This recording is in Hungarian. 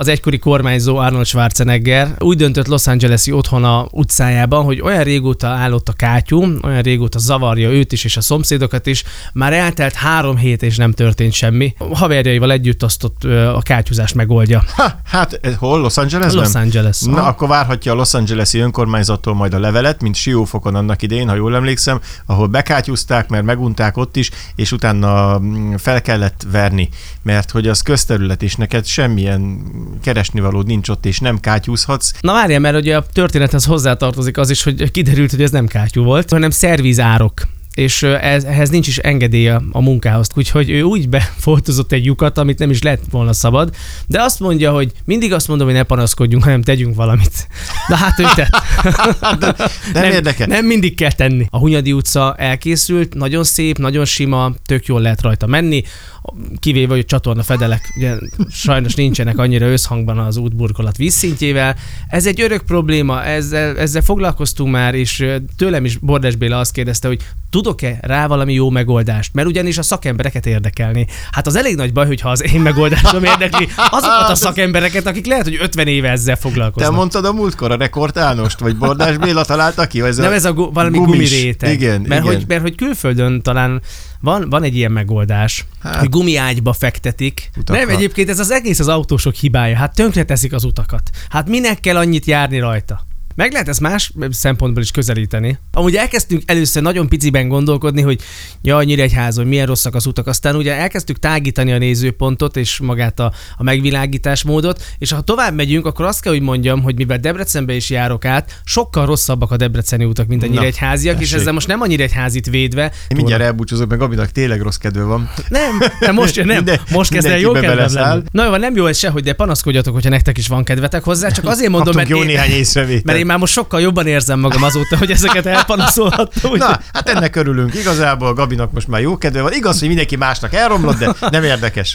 az egykori kormányzó Arnold Schwarzenegger úgy döntött Los Angeles-i otthona utcájában, hogy olyan régóta állott a kátyú, olyan régóta zavarja őt is és a szomszédokat is, már eltelt 3 hét és nem történt semmi. A haverjaival együtt azt ott a kátyúzást megoldja. Hát hol? Los Angelesben? Los Angeles. Na, akkor várhatja a Los Angeles-i önkormányzattól majd a levelet, mint Siófokon annak idején, ha jól emlékszem, ahol bekátyúzták, mert megunták ott is, és utána fel kellett verni, mert hogy az közterület, és neked semmilyen keresnivalód nincs ott, és nem kátyúzhatsz. Na várjál, mert ugye a történethez hozzátartozik az is, hogy kiderült, hogy ez nem kátyú volt, hanem szervízárok. És ehhez nincs is engedélye a munkához. Úgyhogy ő úgy befoltozott egy lyukat, amit nem is lett volna szabad, de azt mondja, hogy mindig azt mondom, hogy ne panaszkodjunk, hanem tegyünk valamit. Na hát ő tett. Nem érdekes. Nem mindig kell tenni. A Hunyadi utca elkészült, nagyon szép, nagyon sima, tök jól lehet rajta menni, kivéve, hogy csatorna fedelek ugye, sajnos nincsenek annyira összhangban az útburkolat vízszintjével. Ez egy örök probléma, ezzel foglalkoztunk már, és tőlem is Bordás Béla azt kérdezte, hogy tudok-e rá valami jó megoldást? Mert ugyanis a szakembereket érdekelni. Hát az elég nagy baj, hogyha az én megoldásom érdekli azokat a szakembereket, akik lehet, hogy 50 éve ezzel foglalkoznak. Te mondtad a múltkor a rekordálnost, vagy Bordás Béla találta ki? Nem, ez a valami gumiréteg. Igen, mert hogy külföldön talán van egy ilyen megoldás, hogy gumiágyba fektetik. Utakra. Nem, egyébként ez az egész az autósok hibája. Hát tönkreteszik az utakat. Hát minek kell annyit járni rajta? Meg lehet ezt más szempontból is közelíteni. Amúgy elkezdtünk először nagyon piciben gondolkodni, hogy jaj, Nyíregyházon milyen rosszak az utak, aztán ugye elkezdtük tágítani a nézőpontot és magát a megvilágításmódot, és ha tovább megyünk, akkor azt kell, hogy mondjam, hogy mivel Debrecenbe is járok át, sokkal rosszabbak a debreceni utak, mint a nyíregyháziak, és ezzel most nem a Nyíregyházit védve. Én mindjárt elbúcsúzok, meg Gabinak tényleg rossz kedve van. Most kezd el jó kedvem lenni. Na jó, nem jó ez sehogy, de panaszkodjatok, hogyha nektek is van kedvetek hozzá, csak azért mondom, mert én már most sokkal jobban érzem magam azóta, hogy ezeket elpanaszolhattam. Na, hát ennek örülünk. Igazából Gabinak most már jó kedve van. Igaz, hogy mindenki másnak elromlott, de nem érdekes.